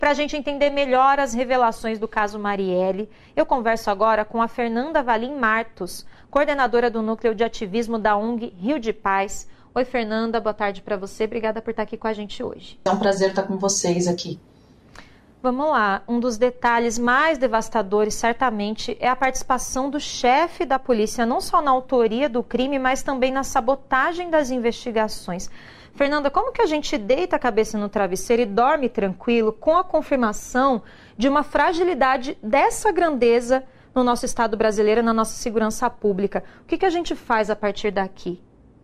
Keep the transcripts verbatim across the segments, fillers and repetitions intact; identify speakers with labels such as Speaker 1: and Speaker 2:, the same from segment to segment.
Speaker 1: Para a gente entender melhor as revelações do caso Marielle, eu converso agora com a Fernanda Valim Martos, coordenadora do Núcleo de Ativismo da O N G Rio de Paz. Oi, Fernanda, boa tarde para você. Obrigada por estar aqui com a gente hoje.
Speaker 2: É um prazer estar com vocês aqui.
Speaker 1: Vamos lá. Um dos detalhes mais devastadores, certamente, é a participação do chefe da polícia, não só na autoria do crime, mas também na sabotagem das investigações. Fernanda, como que a gente deita a cabeça no travesseiro e dorme tranquilo com a confirmação de uma fragilidade dessa grandeza no nosso Estado brasileiro, na nossa segurança pública? O que que a gente faz a partir daqui?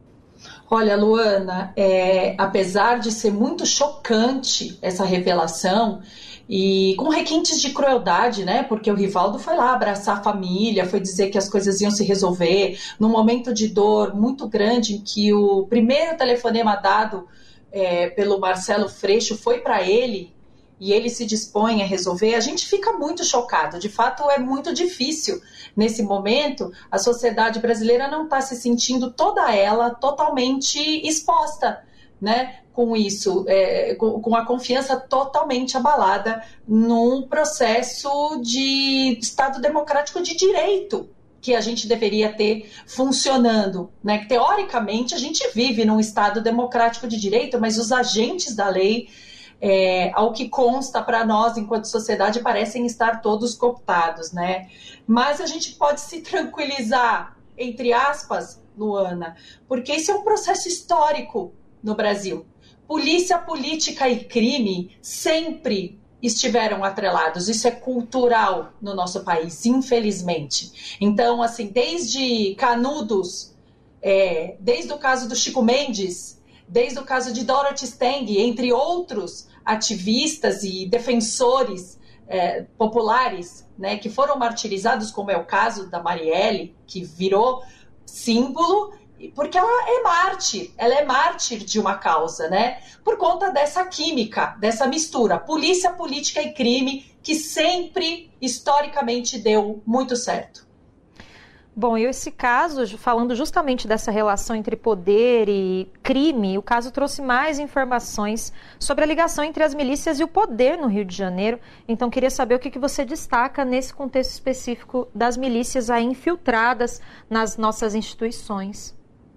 Speaker 2: Olha, Luana, é, apesar de ser muito chocante essa revelação, e com requintes de crueldade, né? Porque o Rivaldo foi lá abraçar a família, foi dizer que as coisas iam se resolver, num momento de dor muito grande, em que o primeiro telefonema dado é, pelo Marcelo Freixo foi para ele, e ele se dispõe a resolver, a gente fica muito chocado. De fato, é muito difícil. Nesse momento, a sociedade brasileira não está se sentindo toda ela totalmente exposta, né? Com isso, é, com, com a confiança totalmente abalada num processo de Estado democrático de direito que a gente deveria ter funcionando, né? Que, teoricamente, a gente vive num Estado democrático de direito, mas os agentes da lei, é, ao que consta para nós, enquanto sociedade, parecem estar todos cooptados, né? Mas a gente pode se tranquilizar, entre aspas, Luana, porque esse é um processo histórico no Brasil. Polícia, política e crime sempre estiveram atrelados. Isso é cultural no nosso país, infelizmente. Então, assim, desde Canudos, é, desde o caso do Chico Mendes, desde o caso de Dorothy Stang, entre outros ativistas e defensores é, populares, né, que foram martirizados, como é o caso da Marielle, que virou símbolo, porque ela é mártir, ela é mártir de uma causa, né? Por conta dessa química, dessa mistura, polícia, política e crime, que sempre, historicamente, deu muito certo.
Speaker 1: Bom, e esse caso, falando justamente dessa relação entre poder e crime, o caso trouxe mais informações sobre a ligação entre as milícias e o poder no Rio de Janeiro. Então, queria saber o que que você destaca nesse contexto específico das milícias aí infiltradas nas nossas instituições.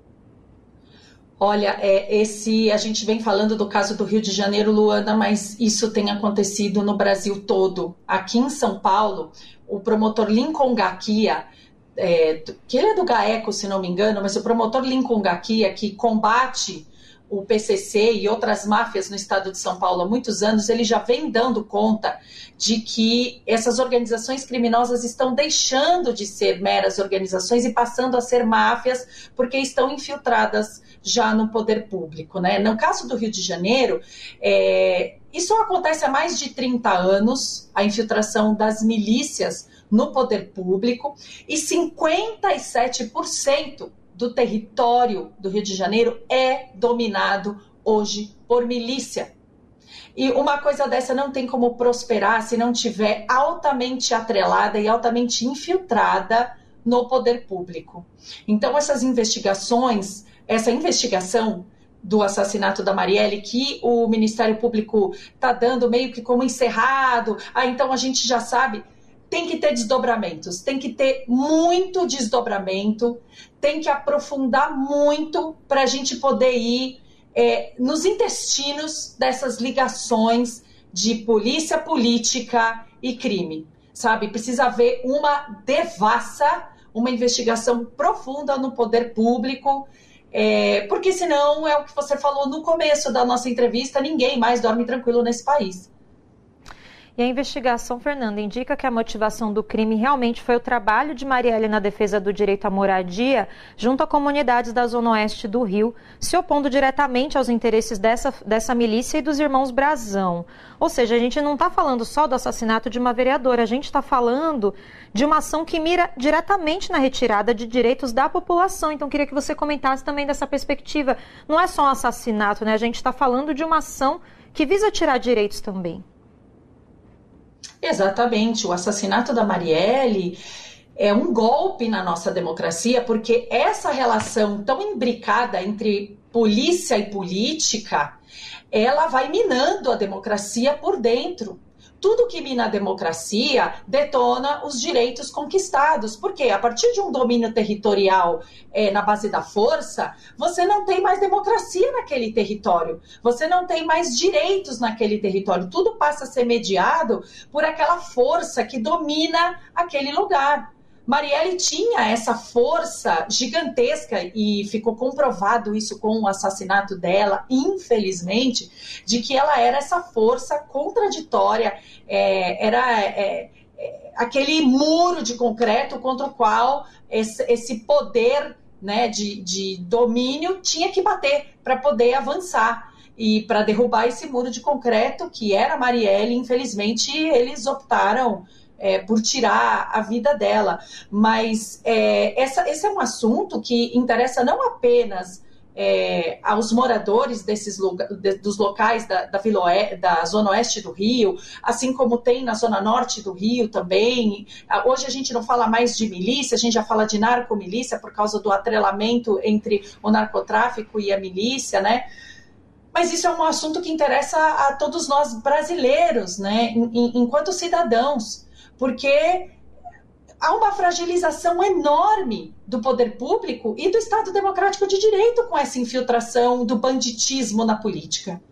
Speaker 2: Olha, é, esse, a gente vem falando do caso do Rio de Janeiro, Luana, mas isso tem acontecido no Brasil todo. Aqui em São Paulo, o promotor Lincoln Gaquia, é, que ele é do GAECO, se não me engano, mas o promotor Lincoln Gaquia, que combate o P C C e outras máfias no estado de São Paulo há muitos anos, ele já vem dando conta de que essas organizações criminosas estão deixando de ser meras organizações e passando a ser máfias porque estão infiltradas já no poder público, né? No caso do Rio de Janeiro, é, isso acontece há mais de trinta anos, a infiltração das milícias no poder público, e cinquenta e sete por cento do território do Rio de Janeiro é dominado hoje por milícia. E uma coisa dessa não tem como prosperar se não tiver altamente atrelada e altamente infiltrada no poder público. Então, essas investigações, essa investigação do assassinato da Marielle, que o Ministério Público está dando meio que como encerrado, ah, então a gente já sabe, tem que ter desdobramentos, tem que ter muito desdobramento, tem que aprofundar muito para a gente poder ir é, nos intestinos dessas ligações de polícia, política e crime, sabe? Precisa haver uma devassa, uma investigação profunda no poder público, é, porque senão é o que você falou no começo da nossa entrevista, ninguém mais dorme tranquilo nesse país.
Speaker 1: E a investigação, Fernanda, indica que a motivação do crime realmente foi o trabalho de Marielle na defesa do direito à moradia junto a comunidades da Zona Oeste do Rio, se opondo diretamente aos interesses dessa, dessa milícia e dos irmãos Brazão. Ou seja, a gente não está falando só do assassinato de uma vereadora, a gente está falando de uma ação que mira diretamente na retirada de direitos da população. Então, queria que você comentasse também dessa perspectiva. Não é só um assassinato, né? A gente está falando de uma ação que visa tirar direitos também.
Speaker 2: Exatamente, o assassinato da Marielle é um golpe na nossa democracia, porque essa relação tão imbricada entre polícia e política, ela vai minando a democracia por dentro. Tudo que mina a democracia detona os direitos conquistados. Porque a partir de um domínio territorial é, na base da força, você não tem mais democracia naquele território. Você não tem mais direitos naquele território. Tudo passa a ser mediado por aquela força que domina aquele lugar. Marielle tinha essa força gigantesca e ficou comprovado isso com o assassinato dela, infelizmente, de que ela era essa força contraditória, é, era é, é, aquele muro de concreto contra o qual esse, esse poder, né, de, de domínio tinha que bater para poder avançar. E para derrubar esse muro de concreto, que era Marielle, infelizmente, eles optaram É, por tirar a vida dela. Mas é, essa, esse é um assunto que interessa não apenas é, aos moradores desses lugar, de, dos locais da, da, Vila Oeste, da Zona Oeste do Rio, assim como tem na Zona Norte do Rio também. Hoje a gente não fala mais de milícia, a gente já fala de narcomilícia por causa do atrelamento entre o narcotráfico e a milícia, né? Mas isso é um assunto que interessa a todos nós brasileiros, né? Enquanto cidadãos. Porque há uma fragilização enorme do poder público e do Estado Democrático de Direito com essa infiltração do banditismo na política.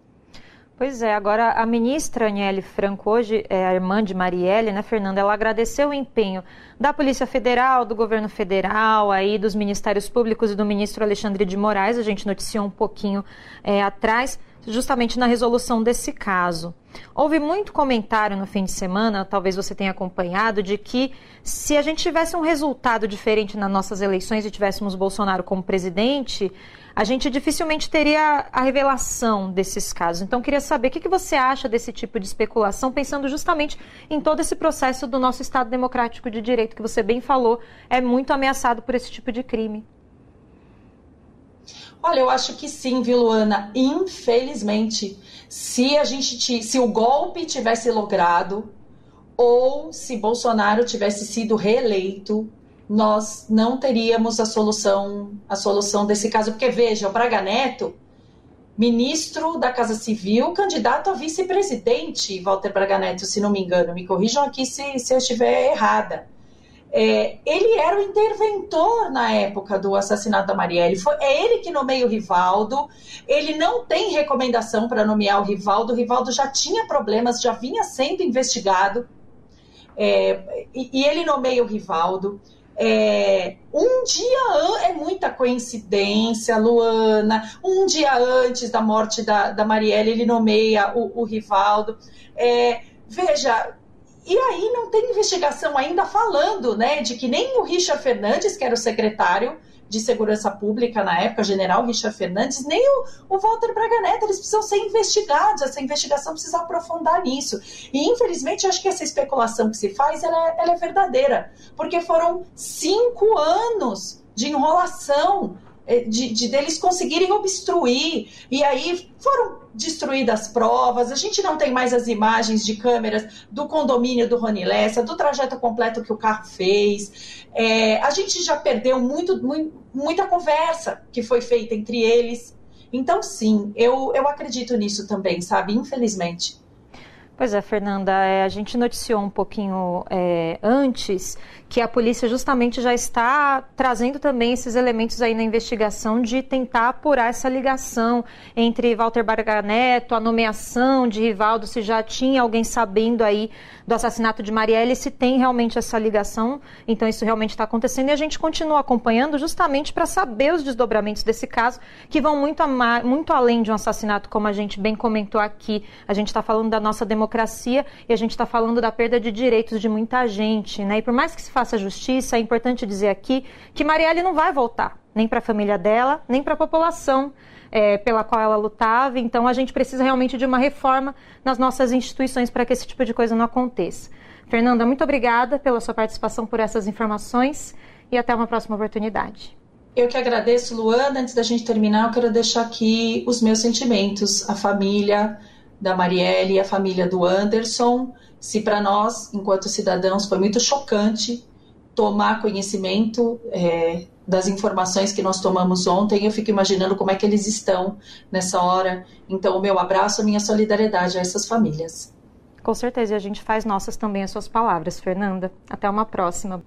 Speaker 1: Pois é, agora a ministra Aniele Franco, hoje é a irmã de Marielle, né, Fernanda, ela agradeceu o empenho da Polícia Federal, do governo federal, aí dos ministérios públicos e do ministro Alexandre de Moraes, a gente noticiou um pouquinho é, atrás, justamente na resolução desse caso. Houve muito comentário no fim de semana, talvez você tenha acompanhado, de que se a gente tivesse um resultado diferente nas nossas eleições e tivéssemos Bolsonaro como presidente, a gente dificilmente teria a revelação desses casos. Então, queria saber o que você acha desse tipo de especulação, pensando justamente em todo esse processo do nosso Estado Democrático de Direito, que você bem falou, é muito ameaçado por esse tipo de crime.
Speaker 2: Olha, eu acho que sim, viu, Luana? Infelizmente, se a gente, se o golpe tivesse logrado ou se Bolsonaro tivesse sido reeleito, nós não teríamos a solução, a solução desse caso. Porque, veja, o Braga Neto, ministro da Casa Civil, candidato a vice-presidente, Walter Braga Neto, se não me engano, me corrijam aqui se, se eu estiver errada. É, ele era o interventor na época do assassinato da Marielle. Foi, é ele que nomeia o Rivaldo. Ele não tem recomendação para nomear o Rivaldo. O Rivaldo já tinha problemas, já vinha sendo investigado. É, e, e ele nomeia o Rivaldo. É, um dia é muita coincidência, Luana. Um dia antes da morte da, da Marielle, ele nomeia o, o Rivaldo. É, veja. E aí não tem investigação ainda falando, né, de que nem o Richard Fernandes, que era o secretário de Segurança Pública na época, general Richard Fernandes, nem o, o Walter Braga Neto, eles precisam ser investigados, essa investigação precisa aprofundar nisso. E, infelizmente, eu acho que essa especulação que se faz, ela, ela é verdadeira, porque foram cinco anos de enrolação, de, de deles conseguirem obstruir, e aí foram destruídas provas, a gente não tem mais as imagens de câmeras do condomínio do Rony Lessa, do trajeto completo que o carro fez, é, a gente já perdeu muito, muito, muita conversa que foi feita entre eles, então sim, eu, eu acredito nisso também, sabe, infelizmente.
Speaker 1: Pois é, Fernanda, é, a gente noticiou um pouquinho é, antes que a polícia justamente já está trazendo também esses elementos aí na investigação de tentar apurar essa ligação entre Walter Braga Neto, a nomeação de Rivaldo, se já tinha alguém sabendo aí do assassinato de Marielle, se tem realmente essa ligação, então isso realmente está acontecendo e a gente continua acompanhando justamente para saber os desdobramentos desse caso, que vão muito, a, muito além de um assassinato, como a gente bem comentou aqui. A gente está falando da nossa democracia e a gente está falando da perda de direitos de muita gente, né? E por mais que se faça justiça, é importante dizer aqui que Marielle não vai voltar, nem para a família dela, nem para a população é, pela qual ela lutava. Então a gente precisa realmente de uma reforma nas nossas instituições para que esse tipo de coisa não aconteça. Fernanda, muito obrigada pela sua participação, por essas informações e até uma próxima oportunidade.
Speaker 2: Eu que agradeço, Luana. Antes da gente terminar, eu quero deixar aqui os meus sentimentos, a família da Marielle e a família do Anderson. Se para nós, enquanto cidadãos, foi muito chocante tomar conhecimento é, das informações que nós tomamos ontem, eu fico imaginando como é que eles estão nessa hora. Então, o meu abraço, a minha solidariedade a essas famílias.
Speaker 1: Com certeza, e a gente faz nossas também as suas palavras, Fernanda. Até uma próxima.